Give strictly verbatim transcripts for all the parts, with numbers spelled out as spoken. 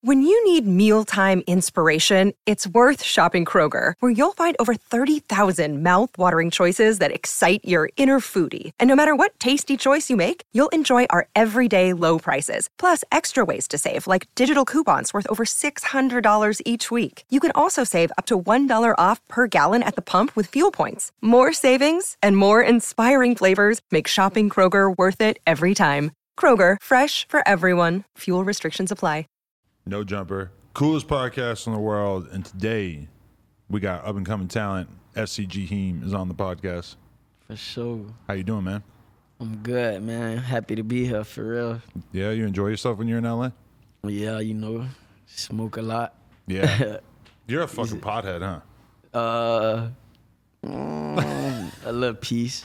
When you need mealtime inspiration, it's worth shopping Kroger, where you'll find over thirty thousand mouth-watering choices that excite your inner foodie. And no matter what tasty choice you make, you'll enjoy our everyday low prices, plus extra ways to save, like digital coupons worth over six hundred dollars each week. You can also save up to one dollar off per gallon at the pump with fuel points. More savings and more inspiring flavors make shopping Kroger worth it every time. Kroger, fresh for everyone. Fuel restrictions apply. No Jumper, coolest podcast in the world, and today we got up and coming talent. S C G Heem is on the podcast. For sure. How you doing, man? I'm good, man. Happy to be here, for real. Yeah, you enjoy yourself when you're in L A? Yeah, you know, smoke a lot. Yeah. You're a fucking pothead, huh? Uh, mm, a little piece.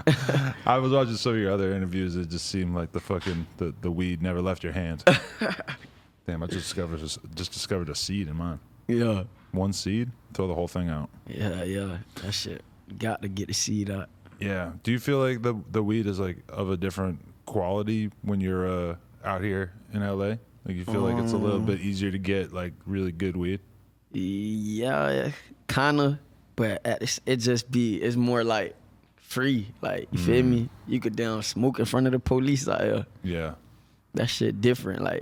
I was watching some of your other interviews. It just seemed like the fucking the, the weed never left your hands. Damn, I just discovered just discovered a seed in mine. Yeah. One seed, throw the whole thing out. Yeah, yeah. That shit. Got to get the seed out. Yeah. Do you feel like the the weed is like of a different quality when you're uh, out here in L A? Like you feel um, like it's a little bit easier to get like really good weed? Yeah, kind of. But at this, it just be, it's more like free. Like, you mm. feel me? You could down smoke in front of the police out here. Yeah. That shit different. Like,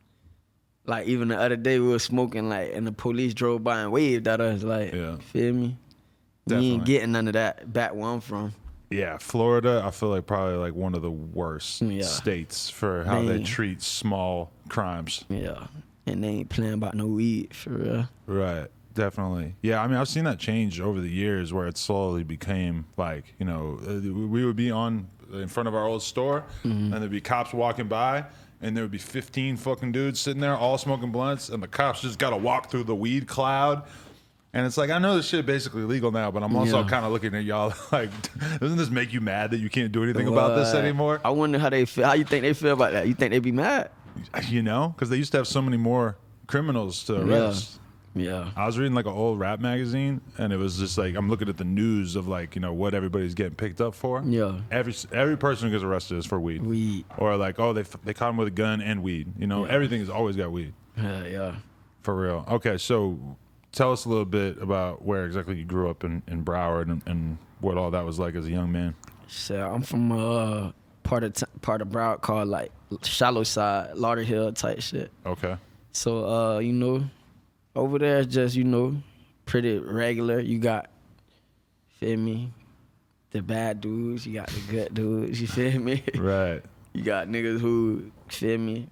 Like, even the other day, we were smoking, like, and the police drove by and waved at us, like, yeah. feel me? Definitely. You ain't getting none of that back where I'm from. Yeah, Florida, I feel like probably, like, one of the worst yeah. states for how Man. they treat small crimes. Yeah, and they ain't playing about no weed, for real. Right, definitely. Yeah, I mean, I've seen that change over the years where it slowly became, like, you know, we would be on in front of our old store, mm-hmm. and there'd be cops walking by, and there would be fifteen fucking dudes sitting there all smoking blunts, and the cops just got to walk through the weed cloud. And it's like, I know this shit basically legal now, but I'm also yeah. kind of looking at y'all like, doesn't this make you mad that you can't do anything what? about this anymore? I wonder how they feel. How you think they feel about that? You think they be mad? You know, because they used to have so many more criminals to arrest. Yeah. yeah. I was reading like an old rap magazine, and it was just like, I'm looking at the news of like, you know, what everybody's getting picked up for. Yeah. Every every person who gets arrested is for weed. Weed. Or like, oh, they they caught him with a gun and weed. You know, yeah. everything has always got weed. Yeah, yeah. For real. Okay, so tell us a little bit about where exactly you grew up in, in Broward and, and what all that was like as a young man. So I'm from uh part of t- part of Broward called like Shallow Side, Lauderhill type shit. Okay. So uh, you know, over there it's just, you know, pretty regular. You got, feel me, the bad dudes, you got the good dudes, you feel me? Right. You got niggas who, feel me,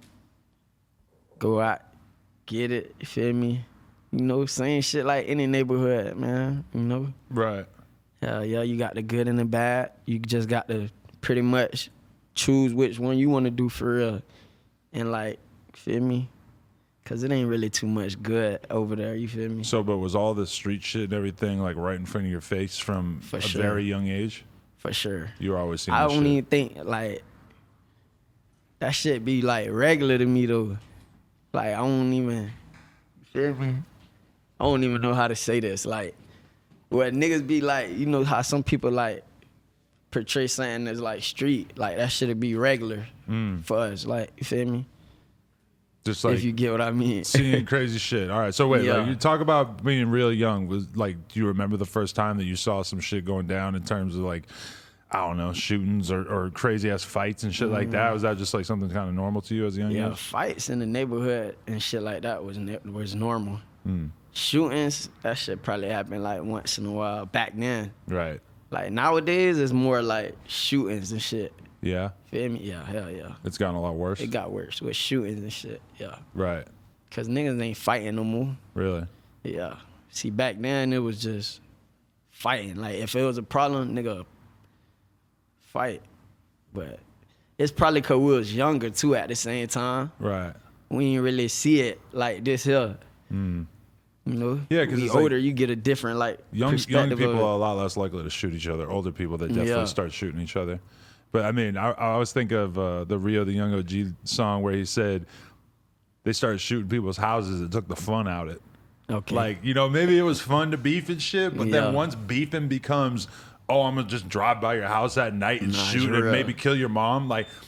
go out, get it, you feel me? You know, same shit like any neighborhood, man, you know? Right. Yeah, yeah, you got the good and the bad. You just got to pretty much choose which one you want to do for real. And like, feel me? Because it ain't really too much good over there, you feel me? So, but was all the street shit and everything like right in front of your face from for a sure. very young age? For sure. You were always seeing I that don't shit. even think, like, that shit be like regular to me though. Like, I don't even, you feel me? I don't even know how to say this. Like, where niggas be like, you know how some people like portray something as like street, like that shit'd be regular mm. for us. Like, you feel me? Just like, if you get what I mean. Seeing crazy shit. All right, so wait, yeah. like, you talk about being real young. Was like, do you remember the first time that you saw some shit going down in terms of like, I don't know, shootings or, or crazy ass fights and shit mm. like that? Was that just like something kind of normal to you as a young Yeah, age? fights in the neighborhood and shit like that was ne- was normal. Mm. Shootings, that shit probably happened like once in a while back then. Right. Like nowadays, it's more like shootings and shit. Yeah. Feel me? Yeah, hell yeah. It's gotten a lot worse. It got worse with shootings and shit. Yeah. Right. Cause niggas ain't fighting no more. Really? Yeah. See, back then it was just fighting. Like if it was a problem, nigga, fight. But it's probably cause we was younger too at the same time. Right. We didn't really see it like this here. Mm. You know? Yeah, because you older, like, you get a different like young young people of, are a lot less likely to shoot each other. Older people, they definitely yeah. start shooting each other. But I mean, I, I always think of uh, the Rio the Young O G song where he said they started shooting people's houses. It took the fun out of it. Okay. Like, you know, maybe it was fun to beef and shit, but yeah. then once beefing becomes, oh, I'm gonna just drive by your house at night and nah, shoot and maybe kill your mom. Like,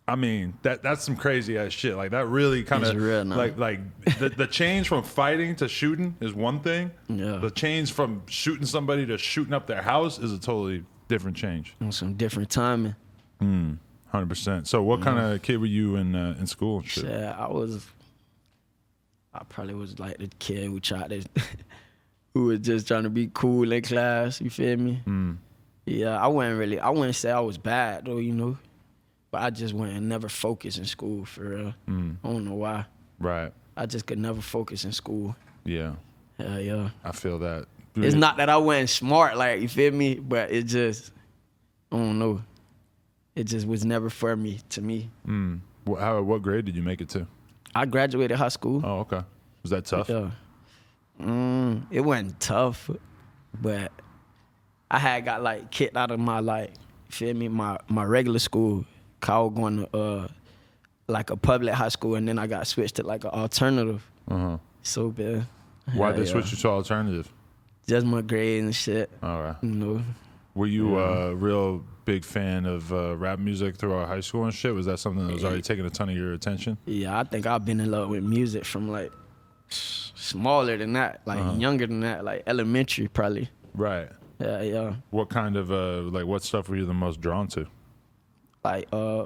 I mean, that that's some crazy ass shit. Like that really kind It's of real now. like like the, the change from fighting to shooting is one thing. Yeah. The change from shooting somebody to shooting up their house is a totally different change. On some different timing. one hundred percent. So what kind of kid were you in uh, in school and shit? Yeah, I was. I probably was like the kid who tried to, who was just trying to be cool in class. You feel me? Mm. Yeah, I wasn't really. I wouldn't say I was bad though, you know, but I just wasn't never focused in school for real. Mm. I don't know why. Right. I just could never focus in school. Yeah. Yeah, yeah. I feel that. It's not that I wasn't smart, like you feel me, but it just, I don't know. It just was never for me. To me. Mm. What, how, what grade did you make it to? I graduated high school. Oh, okay. Was that tough? Yeah. Mm, it wasn't tough, but I had got like kicked out of my like, you feel me, my my regular school. 'Cause I was going to uh like a public high school, and then I got switched to like an alternative. Uh huh. So bad. Why'd they Yeah, switch you to alternative? Just my grades and shit. All right. You know. Were you a real big fan of uh, rap music throughout high school and shit? Was that something that was already taking a ton of your attention? Yeah, I think I've been in love with music from like s- smaller than that, like Uh-huh. younger than that, like elementary probably. Right. Yeah, yeah. What kind of uh, like what stuff were you the most drawn to? Like uh,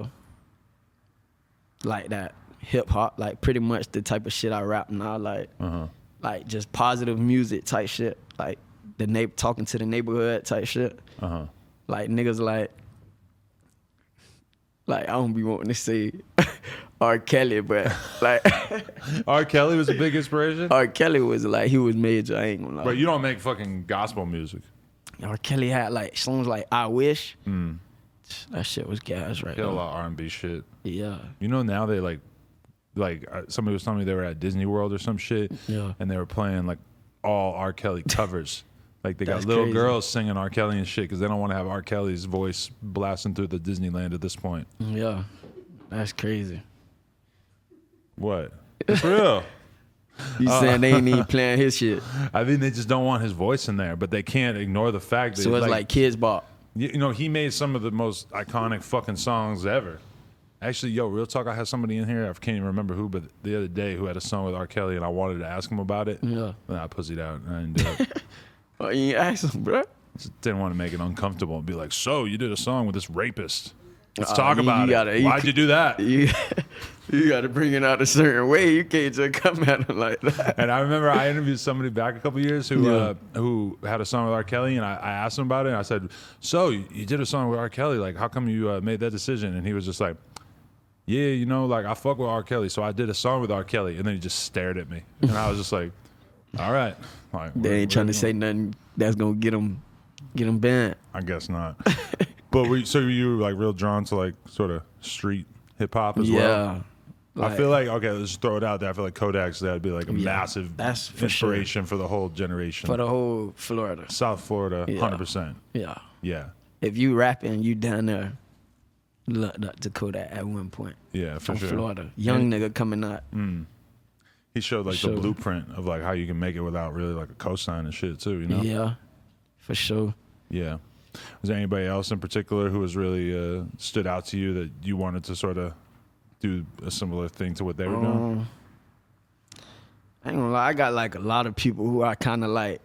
like that hip hop, like pretty much the type of shit I rap now, like Uh huh. like just positive music type shit, like the na- talking to the neighborhood type shit. Uh huh. Like niggas like, like I don't be wanting to say R. Kelly, but like R. Kelly was a big inspiration. R. Kelly was like, he was major, I ain't gonna lie. But you don't make fucking gospel music. R. Kelly had like songs like I Wish. Mm. That shit was gas right He had a now. lot of R and B shit. Yeah. You know now they like, like uh, somebody was telling me they were at Disney World or some shit, Yeah. and they were playing like all R. Kelly covers. Like they got That's little crazy. girls singing R. Kelly and shit because they don't want to have R. Kelly's voice blasting through the Disneyland at this point. Yeah. That's crazy. What? It's real. You Uh, saying they ain't even playing his shit. I mean, they just don't want his voice in there, but they can't ignore the fact that So it's like, kids bop. you you know, he made some of the most iconic fucking songs ever. Actually, yo, real talk, I had somebody in here, I can't even remember who, but the other day who had a song with R. Kelly, and I wanted to ask him about it. Yeah. And I pussied out. And I didn't do it. Oh, you ain't ask him, bro. Just didn't want to make it uncomfortable and be like, so you did a song with this rapist. Let's Uh, talk you- about you it. gotta- you Why'd c- you do that? You, you got to bring it out a certain way. You can't just come at him like that. And I remember I interviewed somebody back a couple years who Yeah. uh, who had a song with R. Kelly, and I, I asked him about it. And I said, "So you, you did a song with R. Kelly? Like, how come you uh, made that decision?" And he was just like, "Yeah, you know, like I fuck with R. Kelly, so I did a song with R. Kelly." And then he just stared at me, and I was just like, "All right." Like, They where- ain't trying where to you say going? nothing that's going to get him, get him banned. I guess not. But were you, so you were like real drawn to like sort of street hip hop as well? Yeah. I feel like okay, let's throw it out there. I feel like Kodak's that'd be like a Yeah, massive that's for sure. inspiration for the whole generation. For the whole Florida. South Florida, Yeah. hundred percent. Yeah. Yeah, If you rapping, you down there. Look, up to Kodak at one point. yeah, for From sure. Florida. Young nigga coming out. He showed like Sure. the blueprint of like how you can make it without really like a cosign and shit too. You know? Yeah. For sure. Yeah. Was there anybody else in particular who was really uh, stood out to you that you wanted to sort of do a similar thing to what they were doing? Um, I ain't gonna lie, I got like a lot of people who I kind of like,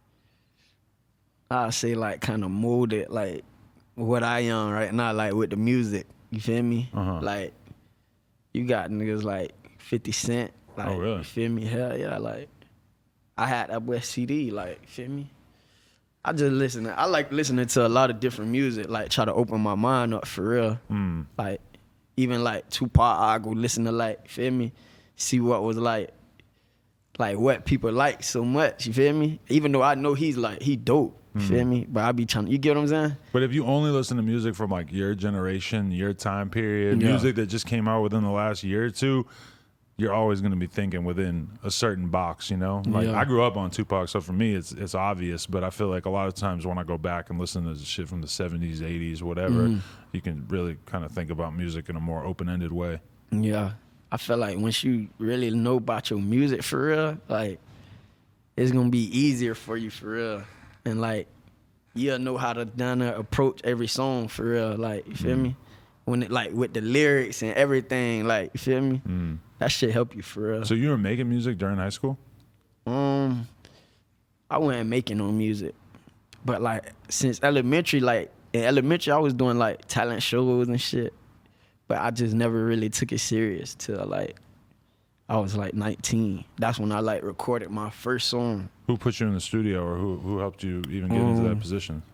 I say like kind of molded like what I am right now, like with the music. You feel me? Uh-huh. Like you got niggas like fifty Cent. Like, Oh, really? You feel me? Hell yeah, like I had that West C D. Like, you feel me? I just listen. I like listening to a lot of different music. Like try to open my mind up for real. Mm. Like even like Tupac, I go listen to like, you feel me? See what was like, like what people like so much, you feel me? Even though I know he's like, he dope, you Mm. feel me? But I be trying, you get what I'm saying? But if you only listen to music from like your generation, your time period, Yeah. music that just came out within the last year or two, you're always going to be thinking within a certain box, you know? Like Yeah. I grew up on Tupac, so for me it's it's obvious, but I feel like a lot of times when I go back and listen to shit from the seventies, eighties, whatever, Mm-hmm. you can really kind of think about music in a more open-ended way. Yeah. I feel like once you really know about your music for real, like it's gonna be easier for you for real. And like you'll know how to down there approach every song for real. Like, you feel me? when it like with the lyrics and everything, like you feel me? Mm. That shit help you for real. So you were making music during high school? Um, I wasn't making no music, but like since elementary, like in elementary, I was doing like talent shows and shit, but I just never really took it serious till like I was like nineteen. That's when I like recorded my first song. Who put you in the studio, or who who helped you even get um, into that position?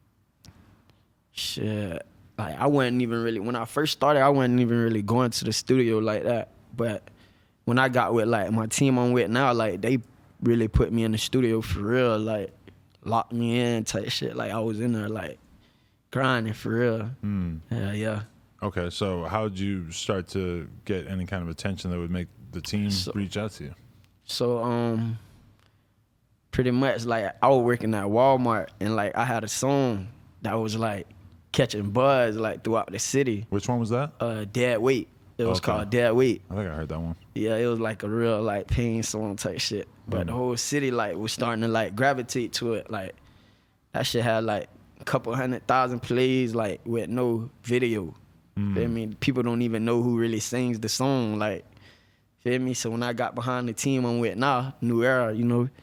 Shit, like I wasn't even really when I first started. I wasn't even really going to the studio like that, but when I got with like my team I'm with now, like they really put me in the studio for real, like locked me in type shit. Like I was in there like grinding for real. Mm. Yeah, yeah. Okay, so how did you start to get any kind of attention that would make the team so, reach out to you? So um, pretty much like I was working at Walmart and like I had a song that was like catching buzz like throughout the city. Which one was that? Uh, Dead Weight. It was okay. called Dead Weight. I think I heard that one. Yeah, it was like a real like pain song type shit. But mm. the whole city like was starting to like gravitate to it. Like that shit had like a couple hundred thousand plays like with no video. Mm. Feel me? People don't even know who really sings the song. Like, feel me? So when I got behind the team I'm with now, New Era, you know,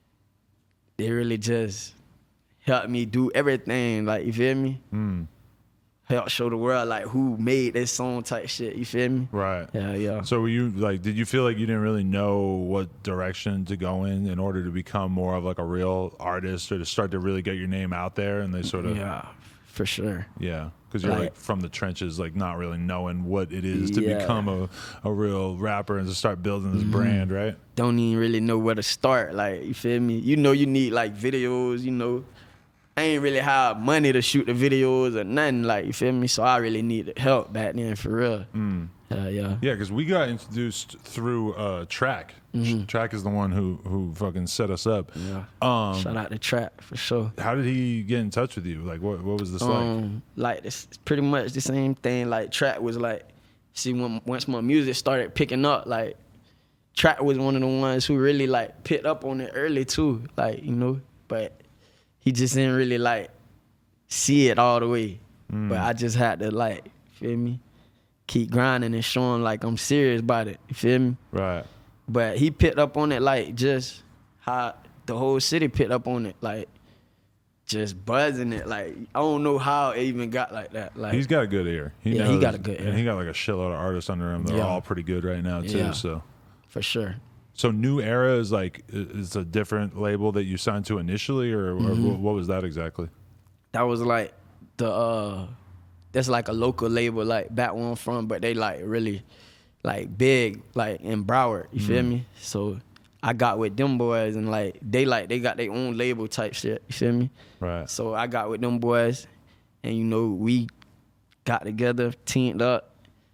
they really just helped me do everything. Like, you feel me? Mm. Help show the world like who made this song type shit. You feel me? Right. Yeah, yeah. So were you like, did you feel like you didn't really know what direction to go in in order to become more of like a real artist or to start to really get your name out there? And they sort of yeah, for sure. Yeah, because you're like, like from the trenches, like not really knowing what it is to yeah. become a a real rapper and to start building this mm-hmm. brand, right? Don't even really know where to start. Like, you feel me? You know, you need like videos. You know. I ain't really have money to shoot the videos or nothing, like, you feel me? So I really needed help back then, for real. Mm. Uh, yeah. Yeah, because we got introduced through uh, Track. Mm-hmm. Track is the one who who fucking set us up. Yeah. Um, Shout out to Track, for sure. How did he get in touch with you? Like, what what was this um, like? Like, it's pretty much the same thing. Like, Track was like, see, when, once my music started picking up, like, Track was one of the ones who really, like, picked up on it early, too. Like, you know, but he just didn't really like see it all the way. Mm. But I just had to like, feel me? Keep grinding and showing like I'm serious about it. You feel me? Right. But he picked up on it like just how the whole city picked up on it, like just buzzing it. Like I don't know how it even got like that. Like he's got a good ear. He yeah, knows, he got a good ear. And he got like a shitload of artists under him. They're yeah. all pretty good right now too. Yeah. So for sure. So New Era is like is a different label that you signed to initially, or, mm-hmm. or what was that exactly? That was like the uh, that's like a local label like back where I'm from, but they like really like big like in Broward. You mm-hmm. feel me? So I got with them boys and like they like they got their own label type shit. You feel me? Right. So I got with them boys, and you know we got together, teamed up.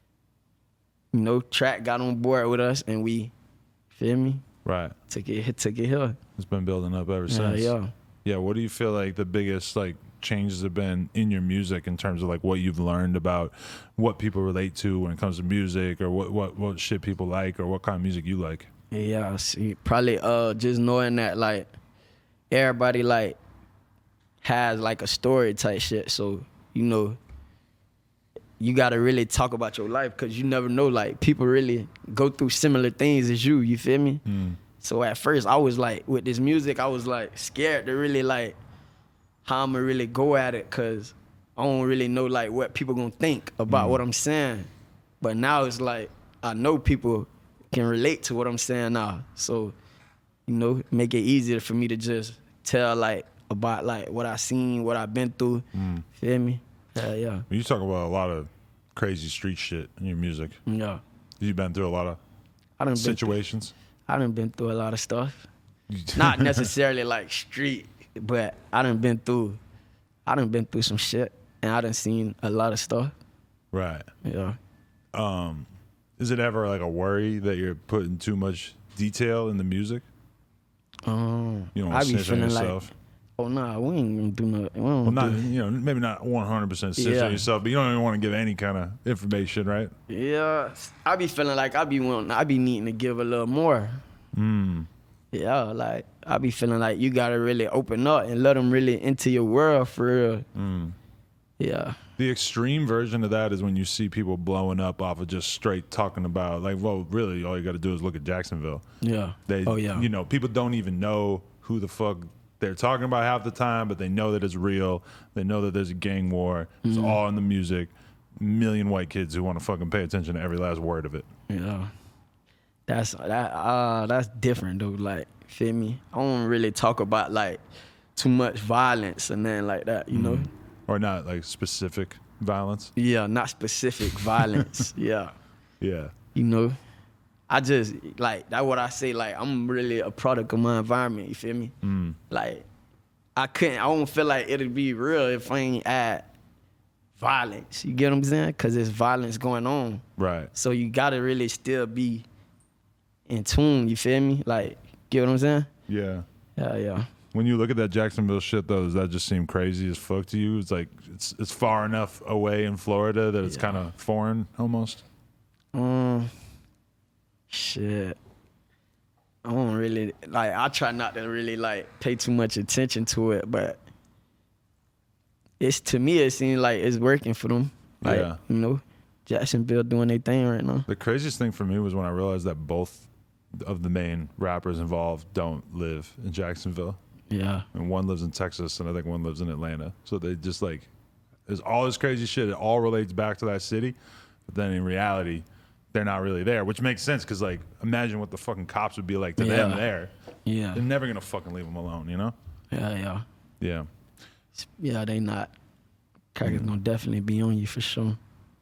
You know, Track got on board with us, and we. Feel me? Right. Took it, took it here. It's been building up ever since. Yeah, yeah. Yeah. What do you feel like the biggest like changes have been in your music in terms of like what you've learned about what people relate to when it comes to music, or what what what shit people like, or what kind of music you like? Yeah, see, probably uh just knowing that like everybody like has like a story type shit. So you know. You gotta really talk about your life, because you never know, like, people really go through similar things as you, you feel me? Mm. So at first, I was like, with this music, I was like scared to really like, how I'ma really go at it, because I don't really know like what people gonna think about mm. what I'm saying. But now it's like, I know people can relate to what I'm saying now. So, you know, make it easier for me to just tell like, about like what I seen, what I've been through, mm. feel me? Yeah, yeah. You talk about a lot of crazy street shit in your music. Yeah. You've been through a lot of I done situations? Been through, I done been through a lot of stuff. Not necessarily like street, but I done been through, I done been through some shit, and I done seen a lot of stuff. Right. Yeah. Um, is it ever like a worry that you're putting too much detail in the music? Um, you don't want to snitch on yourself? Like, oh, nah, we ain't gonna do nothing. We don't well, not, do you know, maybe not one hundred percent snitch yeah. on yourself, but you don't even want to give any kind of information, right? Yeah. I be feeling like I be wanting, I be needing to give a little more. Mm. Yeah, like, I be feeling like you gotta really open up and let them really into your world for real. Mm. Yeah. The extreme version of that is when you see people blowing up off of just straight talking about, like, well, really, all you got to do is look at Jacksonville. Yeah. They, oh yeah. You know, people don't even know who the fuck they're talking about half the time, but they know that it's real. They know that there's a gang war. It's Mm-hmm. all in the music. Million white kids who want to fucking pay attention to every last word of it. Yeah. That's that. Uh, that's different though. Like, feel me? I don't really talk about like too much violence and nothing like that. You know. Or not like specific violence. Yeah, not specific violence. Yeah. Yeah. You know, I just like that's what I say. Like, I'm really a product of my environment. You feel me? Mm. Like, I couldn't. I don't feel like it'd be real if I ain't add violence. You get what I'm saying? Because there's violence going on. Right. So you gotta really still be in tune. You feel me? Like, get what I'm saying? Yeah. Yeah, yeah. When you look at that Jacksonville shit, though, does that just seem crazy as fuck to you? It's like it's it's far enough away in Florida that it's Yeah. kind of foreign almost. Um, shit. I don't really like. I try not to really like pay too much attention to it, but it's to me it seems like it's working for them. Like, Yeah. you know, Jacksonville doing their thing right now. The craziest thing for me was when I realized that both of the main rappers involved don't live in Jacksonville. Yeah. And one lives in Texas, and I think one lives in Atlanta. So they just like, there's all this crazy shit. It all relates back to that city, but then in reality, they're not really there, which makes sense because like, imagine what the fucking cops would be like to them Yeah. there. Yeah. They're never gonna fucking leave them alone, you know? Yeah, yeah. Yeah. Yeah, they not. Crackers gonna definitely be on you for sure.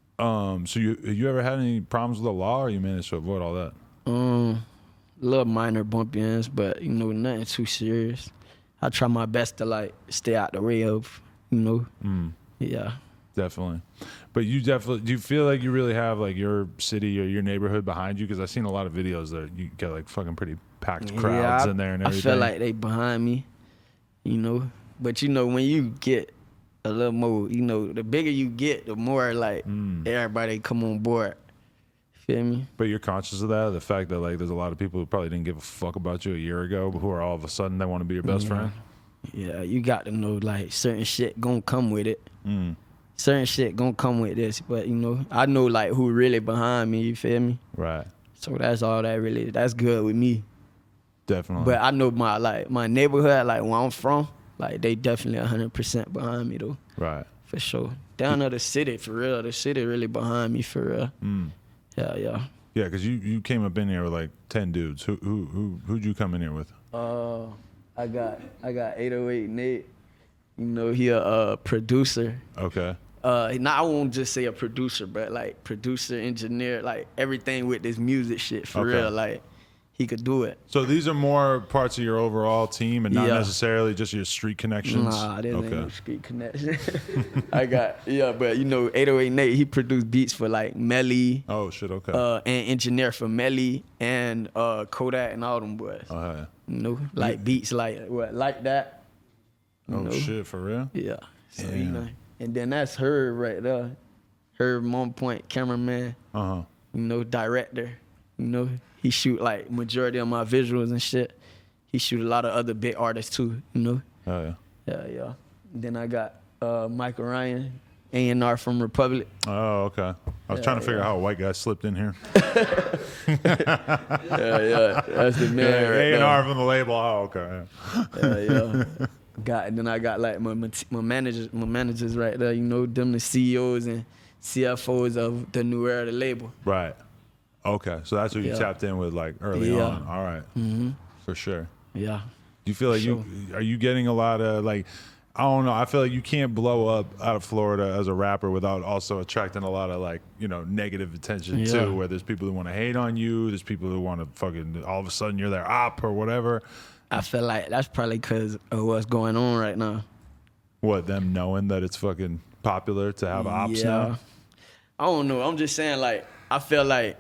Um. So you you ever had any problems with the law, or you managed to avoid all that? Um, little minor bumpy ends, but you know, nothing too serious. I try my best to like stay out the way of, you know. Mm. Yeah. Definitely. But you definitely, do you feel like you really have like your city or your neighborhood behind you? Because I've seen a lot of videos that you get like fucking pretty packed crowds yeah, I, in there and I everything. feel like they behind me, you know. But you know, when you get a little more, you know, the bigger you get, the more like Mm. everybody come on board. Feel me? But you're conscious of that, the fact that like there's a lot of people who probably didn't give a fuck about you a year ago, but who are all of a sudden they want to be your best Yeah. friend. Yeah, you got to know like certain shit gonna come with it. Mm. Certain shit gonna come with this, but you know, I know like who really behind me. You feel me? Right. So that's all that really. That's good with me. Definitely. But I know my like my neighborhood, like where I'm from, like they definitely one hundred percent behind me though, right. for sure. Down to the city, for real. The city really behind me, for real. Mm. Yeah, yeah. Yeah, because you, you came up in here with like ten dudes. Who who who who'd you come in here with? Uh, I got I got eight oh eight Nate. You know, he a uh, producer. Okay. Uh, now I won't just say a producer, but like producer, engineer, like everything with this music shit, for Okay. real. Like he could do it. So these are more parts of your overall team and not Yeah. necessarily just your street connections? Nah, this ain't okay. no street connection. I got, yeah, but you know, eight oh eight Nate, he produced beats for like Melly, Oh, shit, okay. uh, and engineer for Melly and uh, Kodak and all them boys. oh, yeah. You know, like beats like what, like that. You Oh, know? shit, for real? Yeah. So, Yeah. you know, and then that's her right there. Her Mom Point cameraman, Uh-huh. you know, director. You know, he shoot like majority of my visuals and shit. He shoot a lot of other big artists too, you know. Oh, yeah. Yeah, yeah. Then I got uh, Michael Ryan, A and R from Republic. Oh, okay. I was Yeah, trying to figure yeah. out how a white guy slipped in here. Yeah, yeah. That's the man right A and there. R from the label. Oh, okay. Yeah, yeah. Got and then I got like my my managers, my managers right there. You know, them the C E Os and C F Os of the New Era, the label. Right. Okay. So that's what you Yeah. tapped in with like early Yeah. on. All right. Mm-hmm. For sure. Yeah. Do you feel like you are you getting a lot of like I don't know, I feel like you can't blow up out of Florida as a rapper without also attracting a lot of like, you know, negative attention Yeah. too, where there's people who want to hate on you, there's people who want to fucking all of a sudden you're their op or whatever. I feel like that's probably because of what's going on right now. What, them knowing that it's fucking popular to have ops yeah. now? I don't know. I'm just saying, like, I feel like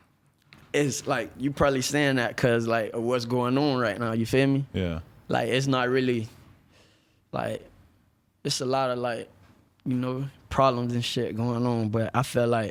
it's like you probably saying that because like of what's going on right now. You feel me? Yeah. Like it's not really like it's a lot of like you know problems and shit going on. But I feel like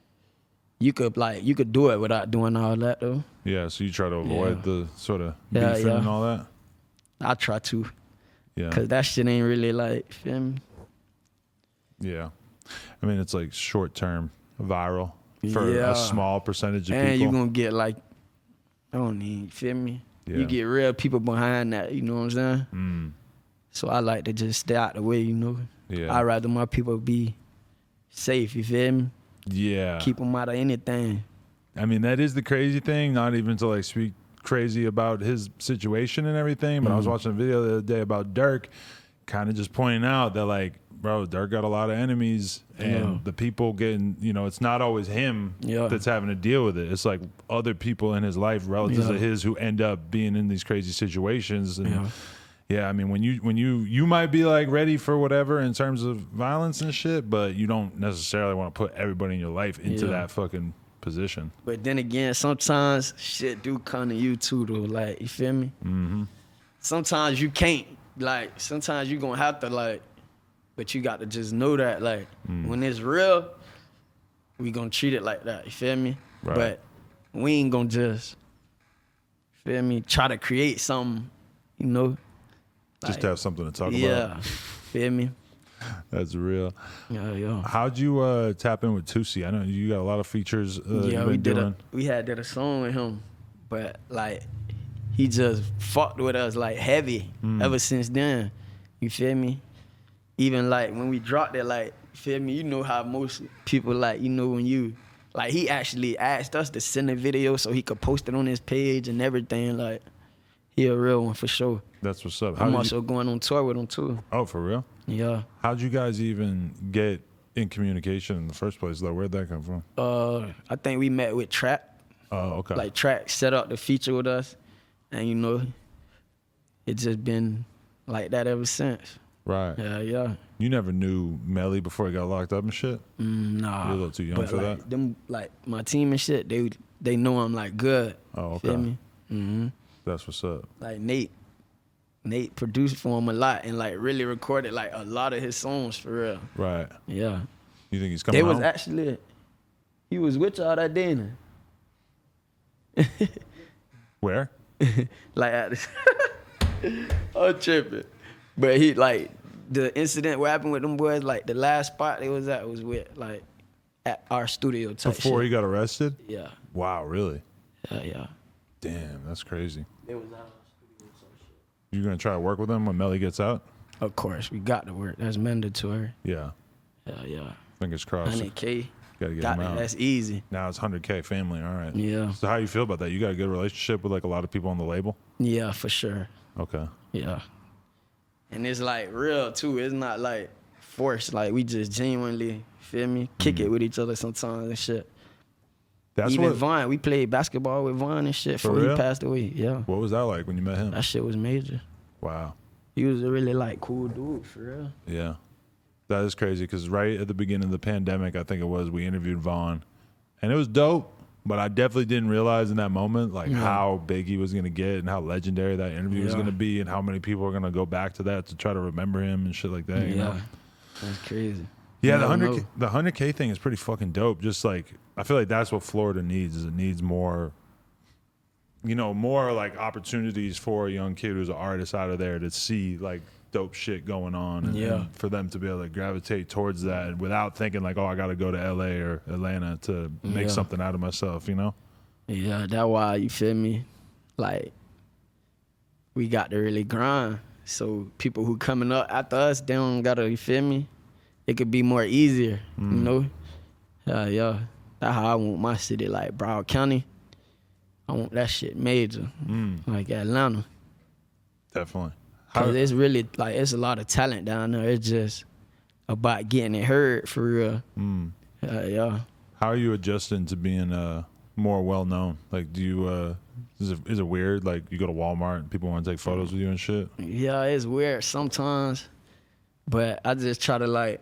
you could like you could do it without doing all that though. Yeah, so you try to avoid Yeah. the sort of Yeah, beefing yeah. and all that? I try to Yeah. because that shit ain't really like feel me. Yeah. I mean, it's like short term viral for Yeah. a small percentage of And people. you gonna get like, I don't need, you feel me? Yeah. You get real people behind that, you know what I'm saying? Mm, So I like to just stay out the way, you know? yeah. I'd rather my people be safe, you feel me? Yeah. Keep them out of anything. I mean, that is the crazy thing. Not even to like speak crazy about his situation and everything, but I was watching a video the other day about Dirk, kind of just pointing out that like, bro, Dirk got a lot of enemies, and Yeah. the people getting, you know, it's not always him Yeah. that's having to deal with it. It's like other people in his life, relatives Yeah. of his, who end up being in these crazy situations. And Yeah. yeah, I mean, when you when you you might be like ready for whatever in terms of violence and shit, but you don't necessarily want to put everybody in your life into Yeah. that fucking position. But then again, sometimes shit do come to you too, though. Like, you feel me? Mm-hmm. Sometimes you can't. Like, sometimes you gonna have to, like, but you got to just know that, like, Mm. when it's real, we gonna treat it like that. You feel me? Right. But we ain't gonna just, feel me, try to create something, you know? Just to have something to talk Yeah. about. Feel me? That's real. Yeah, yeah. How'd you uh, tap in with Tusi? I know you got a lot of features. Uh, yeah, you've we been did doing. a we had did a song with him, but like he just fucked with us like heavy Mm. ever since then. You feel me? Even like when we dropped it, like you feel me? You know how most people like you know when you like he actually asked us to send a video so he could post it on his page and everything. Like he a real one for sure. That's what's up. How I'm did also you, going on tour with him too. oh, for real? Yeah. How'd you guys even get in communication in the first place? Though, where'd that come from? Uh, I think we met with Trap. Oh, okay. Like Track set up the feature with us, and you know, it just been like that ever since. right. Yeah, yeah. You never knew Melly before he got locked up and shit? Mm, nah, You're a little too young but for like, that? Them like my team and shit, they they know I'm like good. Oh, okay. Feel me? hmm That's what's up. Like Nate, Nate produced for him a lot and like really recorded like a lot of his songs for real. Right. Yeah, You think he's coming they was home? actually he was with y'all that day. Now. Where? Like at this. I'm tripping. But he like the incident what happened with them boys, like the last spot they was at was with like at our studio type Before shit. he got arrested? Yeah. Wow, really? Yeah, yeah. Damn, that's crazy. It was at our studio type shit. You gonna try to work with him when Melly gets out? Of course, we got to work. That's mandatory. Yeah. Yeah, yeah. Fingers crossed. one hundred K. Gotta get Got him it. out. That's easy. Now it's one hundred K family. All right. Yeah. So how you feel about that? You got a good relationship with like a lot of people on the label? Yeah, for sure. Okay. Yeah. And it's like real too. It's not like forced. Like we just genuinely, feel me, kick it with each other sometimes and shit. That's Even what. Vaughn, we played basketball with Vaun and shit For before real? he passed away. Yeah. What was that like when you met him? That shit was major. Wow. He was a really like cool dude for real. Yeah. That is crazy because right at the beginning of the pandemic, I think it was, we interviewed Vaughn, and it was dope. But I definitely didn't realize in that moment like Yeah. how big he was gonna get and how legendary that interview was Yeah. gonna be, and how many people are gonna go back to that to try to remember him and shit like that. You yeah. know? That's crazy. Yeah, You the never hundred know. K, the hundred K thing is pretty fucking dope. Just like I feel like that's what Florida needs. Is it needs more, you know, more like opportunities for a young kid who's an artist out of there to see like dope shit going on, and, Yeah. and for them to be able to gravitate towards that without thinking like, oh, I got to go to L A or Atlanta to make Yeah. something out of myself. You know? Yeah, that's why, you feel me? Like, we got to really grind. So people who coming up after us, they don't gotta, you feel me? It could be more easier, Mm. you know? Yeah, yeah. That's how I want my city, like Broward County. I want that shit major, Mm, like Atlanta. definitely. How, Cause it's really, like, it's a lot of talent down there. It's just about getting it heard for real. mm, Yeah, yeah. how are you adjusting to being uh, more well known? Like, do you uh, is it is it weird? Like, you go to Walmart and people want to take photos with you and shit. Yeah, it's weird sometimes, but I just try to like,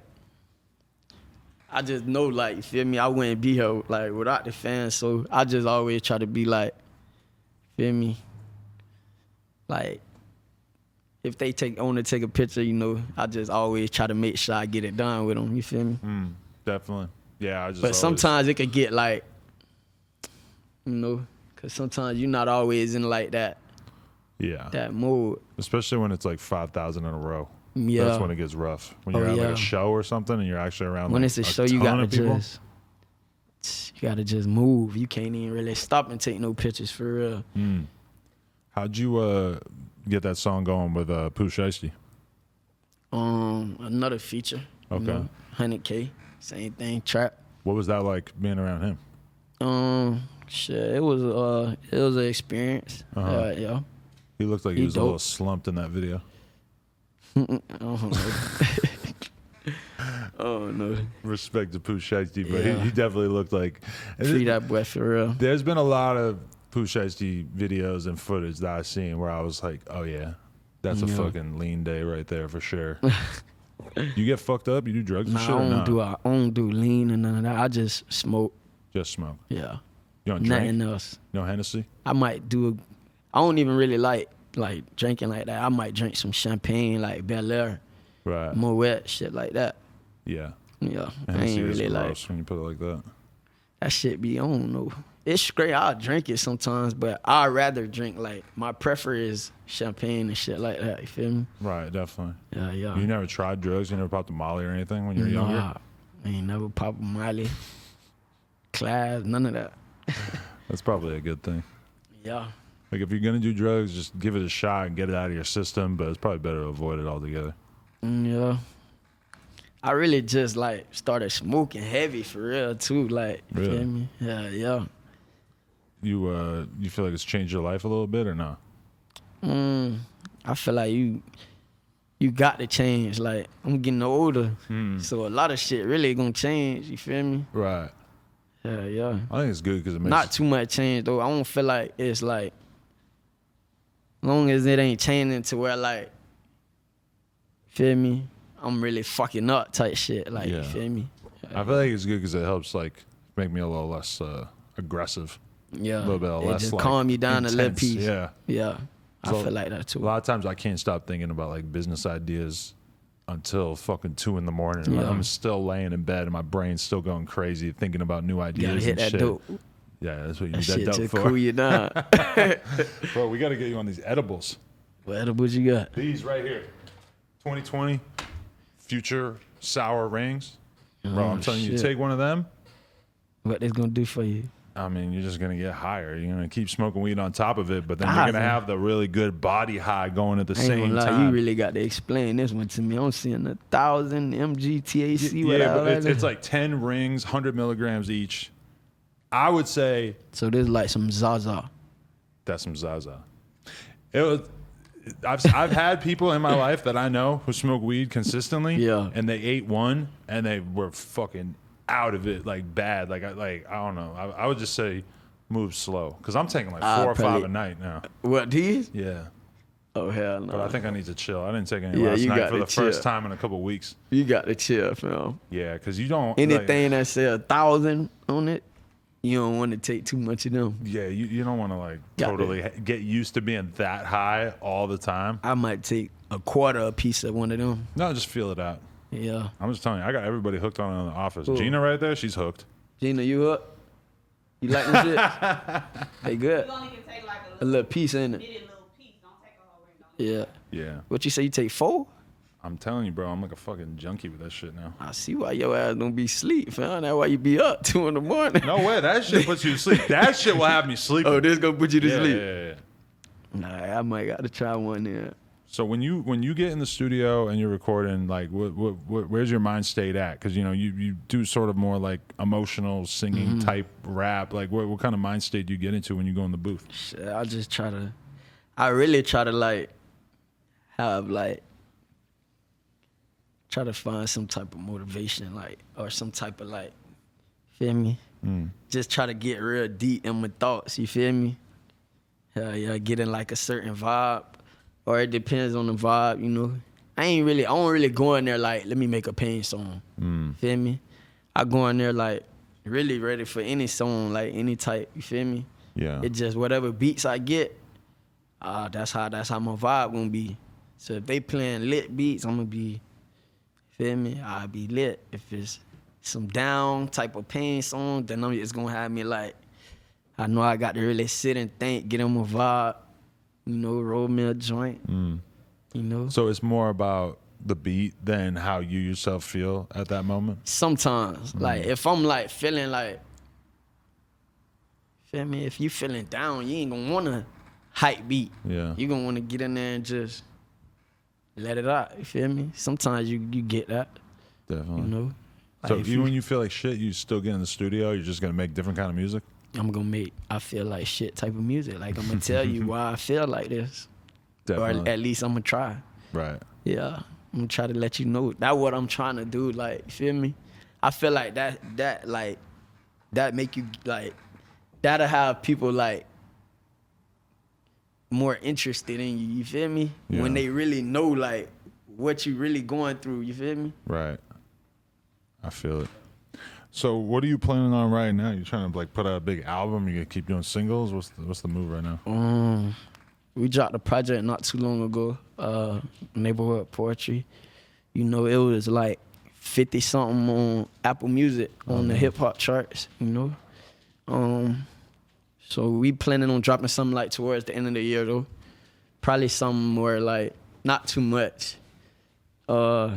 I just know like, you feel me? I wouldn't be here like without the fans, so I just always try to be like, feel me? Like, if they take on to take a picture, you know, I just always try to make sure I get it done with them. You feel me? Mm, definitely. Yeah, I just. But always- sometimes it could get like, you know, cause sometimes you're not always in like that Yeah. that mode. Especially when it's like five thousand in a row. Yeah. That's when it gets rough. When you're Oh, at like yeah. a show or something and you're actually around When like, it's a show, you ton gotta of people. just, you gotta just move. You can't even really stop and take no pictures for real. Mm. How'd you uh, get that song going with uh, Pooh Shiesty? Um, another feature. you Okay. know, one hundred K, same thing, trap. What was that like being around him? Um, shit, it was uh, it was an experience. Uh-huh. Uh, yeah. He looked like he, He was a dope. little slumped in that video. Oh oh no, Respect to Pooh Shiesty, but Yeah. he, he definitely looked like. free that boy for real. There's been a lot of Pooh Shiesty videos and footage that I've seen where I was like, oh yeah, that's a Yeah. fucking lean day right there for sure. You get fucked up? You do drugs and Nah, shit? I or don't nah? do I don't do lean and none of that. I just smoke. Just smoke. Yeah, You don't nothing drink? else. No Hennessy? I might do. A, I don't even really like like drinking like that. I might drink some champagne like Bel Air, Right. Moet, shit like that. Yeah. Yeah, I Hennessy ain't is really like gross when you put it like that. that shit. Be I don't know. It's great. I'll drink it sometimes, but I'd rather drink like my prefer is champagne and shit like that. You feel me? Right, definitely. Yeah, yeah. You never tried drugs? You never popped a Molly or anything when you were younger? Nah, I ain't never pop a Miley, class, none of that. That's probably a good thing. Yeah. Like if you're gonna do drugs, just give it a shot and get it out of your system. But it's probably better to avoid it altogether. Mm, yeah. I really just like started smoking heavy for real too. Like, you Really? feel me? Yeah, yeah. You uh, you feel like it's changed your life a little bit or no? Mm, I feel like you you got to change. Like, I'm getting older. Hmm. So a lot of shit really gonna change, you feel me? Right. Yeah, yeah. I think it's good because it makes. Not too much change though. I don't feel like it's like long as it ain't changing to where like feel me, I'm really fucking up type shit. Like, Yeah. you feel me? I feel like it's good because it helps like make me a little less uh, aggressive, Yeah. a little bit It less just like, calm you down a little intense. piece. Yeah. Yeah. I So, feel like that A too. lot of times I can't stop thinking about like business ideas until fucking two in the morning. Yeah. I'm still laying in bed and my brain's still going crazy thinking about new You ideas gotta hit and that shit. dope. Yeah, that's what you That need shit that dope just for. cool you down. Bro, we got to get you on these edibles. What edibles you got? These right here, twenty twenty Future Sour Rings. Bro, I'm Oh, telling you, shit. take one of them. What they gonna do for you? I mean, you're just gonna get higher. You're gonna keep smoking weed on top of it, but then Ah, you're gonna man. have the really good body high going at the I ain't same gonna lie, time. you really got to explain this one to me. I'm seeing a thousand M G T A C. yeah, whatever. but it's, it's like ten rings, one hundred milligrams each. I would say So this is like some Zaza. that's some Zaza. It was. I've I've had people in my life that I know who smoke weed consistently. Yeah. And they ate one and they were fucking out of it like bad. Like I like I don't know. I, I would just say move slow because I'm taking like I'd four or five probably- a night now. What these? Yeah. Oh hell no. But I think I need to chill. I didn't take any Yeah, last you night got for to the first chill. time in a couple weeks. You got to chill, fam. Yeah, because you don't Anything like, that say a thousand on it, you don't want to take too much of them. yeah, you, you don't want to like Got totally ha- get used to being that high all the time. I might take a quarter a piece of one of them. No, just feel it out. Yeah. I'm just telling you, I got everybody hooked on it in the office. Cool. Gina right there, she's hooked. Gina, you up? You like them shit? They good. You only can take like a A little, little piece in it. knitted little piece. Don't take a whole ring. Don't Yeah. Yeah, What you say? You take four? I'm telling you, bro, I'm like a fucking junkie with that shit now. I see why your ass don't be sleep, fam. That's why you be up two in the morning. No way, that shit puts you to sleep. That shit will have me sleeping. Oh, this gonna put you to yeah, sleep. yeah, yeah. Nah, I might gotta try one there. So when you when you get in the studio and you're recording, like, what, what, what where's your mind state at? Because you know you, you do sort of more like emotional singing Mm-hmm. type rap. Like, what what kind of mind state do you get into when you go in the booth? Shit, I just try to. I really try to like have like try to find some type of motivation, like or some type of like, feel me? Mm. Just try to get real deep in my thoughts. You feel me? Yeah, yeah, get in like a certain vibe, or it depends on the vibe. You know, I ain't really, I don't really go in there like let me make a pain song. Mm. Feel me? I go in there like really ready for any song, like any type. You feel me? Yeah. It just whatever beats I get, uh, that's how that's how my vibe gonna be. So if they playing lit beats, I'm gonna be, feel me? I'll be lit. If it's some down type of pain song, then I'm, it's gonna have me like, I know I got to really sit and think, get in my vibe, you know, roll me a joint, Mm. you know. So it's more about the beat than how you yourself feel at that moment? Sometimes, like if I'm like feeling like, feel me? If you feeling down, you ain't gonna want a hype beat. Yeah. You gonna want to get in there and just let it out. You feel me? Sometimes you you get that. Definitely. You know. So Like, if even you- when you feel like shit, you still get in the studio. You're just gonna make different kind of music. I'm gonna make I feel like shit type of music. Like I'm gonna tell you why I feel like this, Definitely. or at least I'm gonna try. Right. Yeah, I'm gonna try to let you know that's what I'm trying to do. Like, you feel me? I feel like that that like that make you like that'll have people like more interested in you. You feel me? Yeah. When they really know like what you really going through. You feel me? Right. I feel it. So what are you planning on right now? You trying to like put out a big album? You gonna keep doing singles? What's the, what's the move right now? Um, we dropped a project not too long ago, uh, Neighborhood Poetry. You know, it was like fifty something on Apple Music on the hip hop charts. You know, um, so we planning on dropping something like towards the end of the year though. Probably something more like not too much. Uh,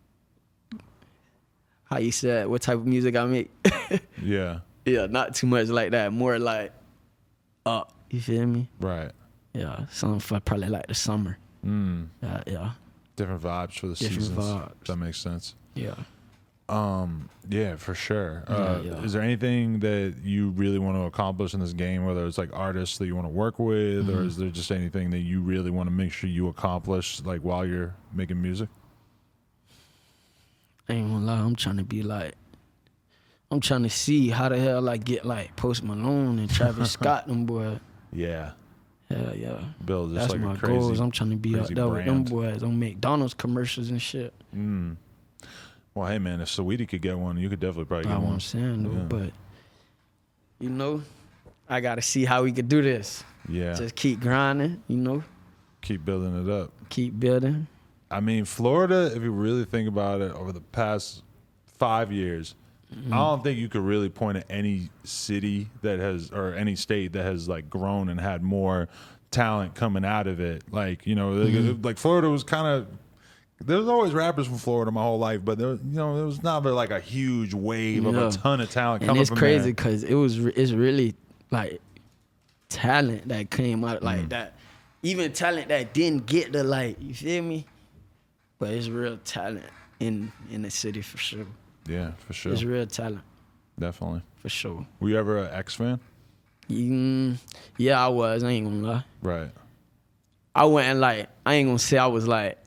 how you said what type of music I make? Yeah. Yeah, not too much like that. More like up. You feel me? Right. Yeah, something for probably like the summer. Mm. Yeah, yeah, Different vibes for the Different seasons. vibes. That makes sense. yeah. Um, yeah, for sure. Uh, yeah. Is there anything that you really want to accomplish in this game, whether it's like artists that you want to work with, Mm-hmm. or is there just anything that you really want to make sure you accomplish, like while you're making music? I ain't gonna lie, I'm trying to be like, I'm trying to see how the hell I get like Post Malone and Travis Scott, them boy. Yeah, Hell yeah. build just That's like my a crazy. goals. I'm trying to be out crazy there with them brand. boys on McDonald's commercials and shit. Mm. Well, hey man, if Saweetie could get one, you could definitely probably That's get what one. I'm saying though, Yeah. but you know, I gotta see how we could do this. Yeah, Just keep grinding, you know, keep building it up. keep building. I mean, Florida, if you really think about it, over the past five years, Mm-hmm. I don't think you could really point at any city that has, or any state that has like grown and had more talent coming out of it. Like, you know, Mm-hmm. like Florida was kind of, there was always rappers from Florida my whole life, but there, was- you know, there was never like a huge wave of Yeah. a ton of talent And coming it's from crazy there. because it was re- it's really like talent that came out like Mm. that. Even talent that didn't get the like, you feel me? But it's real talent in in the city for sure. Yeah, for sure. It's real talent Definitely. for sure. Were you ever an X fan? Mm, yeah, I was. I ain't gonna lie. Right. I wasn't like I ain't gonna say I was like,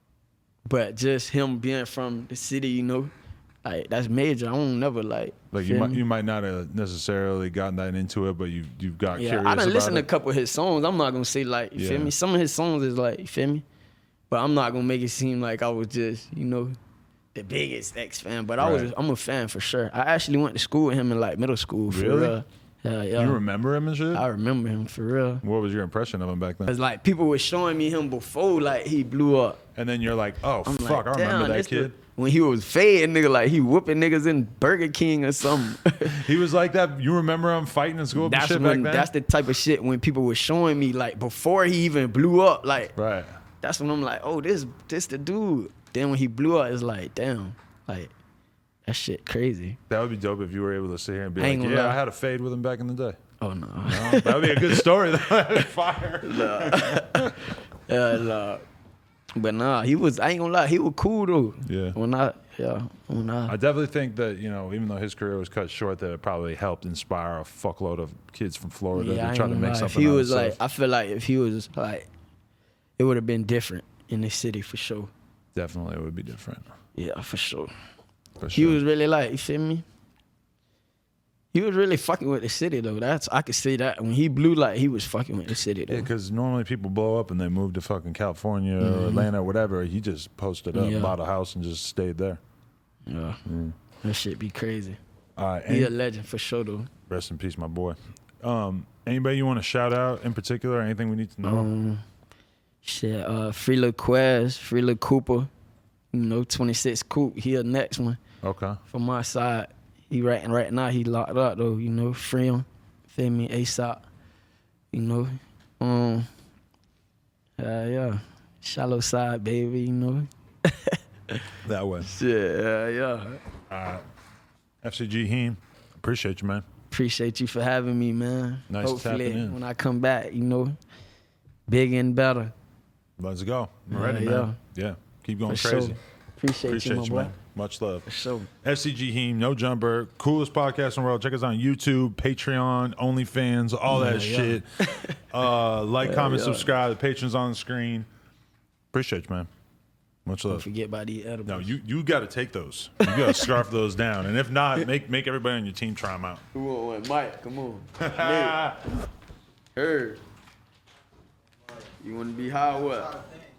but just him being from the city, you know, like that's major. I don't never like. Like you feel might me? you might not have necessarily gotten that into it, but you you've got Yeah, curious I done about listened to it. a couple of his songs. I'm not gonna say like, you Yeah. feel me? Some of his songs is like, you feel me? But I'm not gonna make it seem like I was just, you know, the biggest X fan. But I was, Right. I'm a fan for sure. I actually went to school with him in like middle school for Really? real. Yeah, yeah. You remember him and shit? I remember him for real. What was your impression of him back then? Cause like people were showing me him before like he blew up. And then you're like, oh I'm fuck, like, I remember damn, that this kid. the- when he was fading, nigga, like he whooping niggas in Burger King or something. He was like that. You remember him fighting in school and that's shit when back then? that's the type of shit when people were showing me like before he even blew up, like right. that's when I'm like, oh, this this the dude. Then when he blew up, it's like, damn, like that shit crazy. That would be dope if you were able to sit here and be I like, ain't yeah, gonna lie. I had a fade with him back in the day. Oh no, No, that would be a good story. Though. Fire. yeah, nah. But nah, he was. I ain't gonna lie, he was cool though. Yeah. When I, yeah, when I, I definitely think that, you know, even though his career was cut short, that it probably helped inspire a fuckload of kids from Florida yeah, I to ain't try to gonna make lie. If something he out was of like, himself. I feel like if he was like, it would have been different in the city for sure. Definitely it would be different. Yeah, for sure. For He sure. was really like, you feel me? He was really fucking with the city though. That's I could say that when he blew, like he was fucking with the city though. Yeah, because normally people blow up and they move to fucking California or Atlanta or whatever. He just posted up, Mm-hmm. Yeah. bought a house, and just stayed there. Yeah, that shit be crazy. All right. He a any- legend for sure though. rest in peace, my boy. Um, anybody you want to shout out in particular? Anything we need to know? Um, shit, uh, Free Lil Quez, Free Lil Cooper, you know, twenty-six Coop. He a next one okay. from my side. He right right now he locked up though, you know, free him, feel me, ASAP, you know. Um, uh, yeah, shallow side baby, you know. that way. Shit, uh, yeah. Uh, F C G Heem, appreciate you, man. Appreciate you for having me, man. Nice Hopefully, tapping in. when I come back, you know, bigger and better. Let's go. I'm Yeah, ready, yeah. man. Yeah, keep going For crazy. sure. Appreciate, Appreciate you, my you, boy. man. Much love. For sure. F C G Heem, No Jumper, coolest podcast in the world. Check us out on YouTube, Patreon, OnlyFans, all that Yeah, shit. Uh, like, comment, yeah. subscribe. The patrons on the screen. Appreciate you, man. Much Don't love. forget about these edibles. No, you you got to take those. You got to scarf those down, and if not, make make everybody on your team try them out. Who want one? Mike, come on. Nigga. Heard. You want to be high or what?